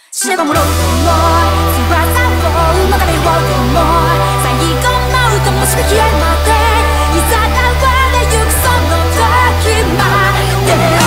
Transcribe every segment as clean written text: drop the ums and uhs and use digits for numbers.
死ねばもろうとも翼を曲がれようとも最後の灯火消えるまでいざ倒れゆくその時まで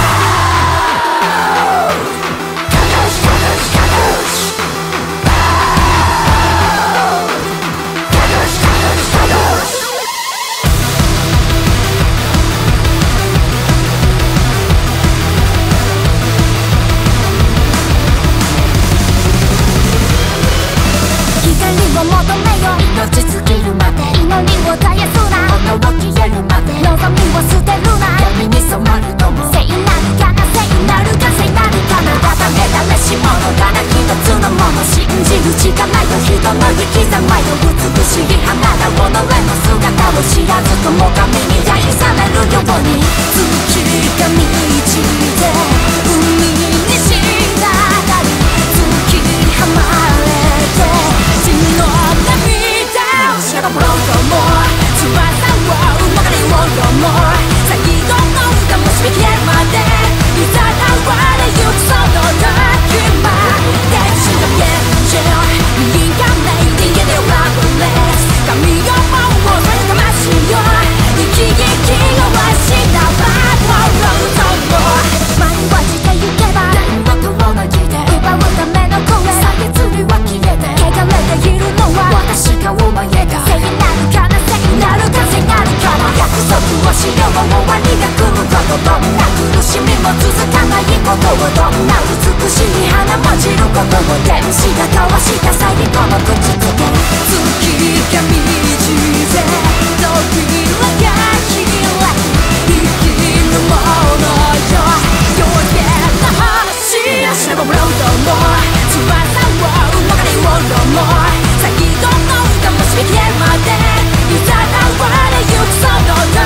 求めよ命尽きるまで祈りを絶やすな炎消えるまで望みを捨てるな闇に染まるとも聖なるかな聖なるか聖なるかなただめだめし者だな一つのもの信じるしかないよ人の生き様よ美しい花だ己の姿を知らずとも神に愛されるように月が満ちて海に滴る月はまれて死の涙死ねばもろうとも翼を曲がれようとも最後の灯火消えるまでいざ倒れゆくその時まで死んだ現状リンカメイティングでラブレス神よもうその魂よ生き生きをしたらもろうとも前に落ちてゆけば電話と同じで奪うための声下げずりは消えて汚れているのは私が思い描く聖なるかな聖なるか聖なるかな約束をしよう終わりが来ることどんな苦しみも続かないことをどんな美しい花も散ることを天使が交わした最後の口づけ月が満ちて扉が開く生きるものよ夜明けの星死ねばもろうとも翼を曲がれようとも最後の灯火消えるまでいざ倒れゆくその時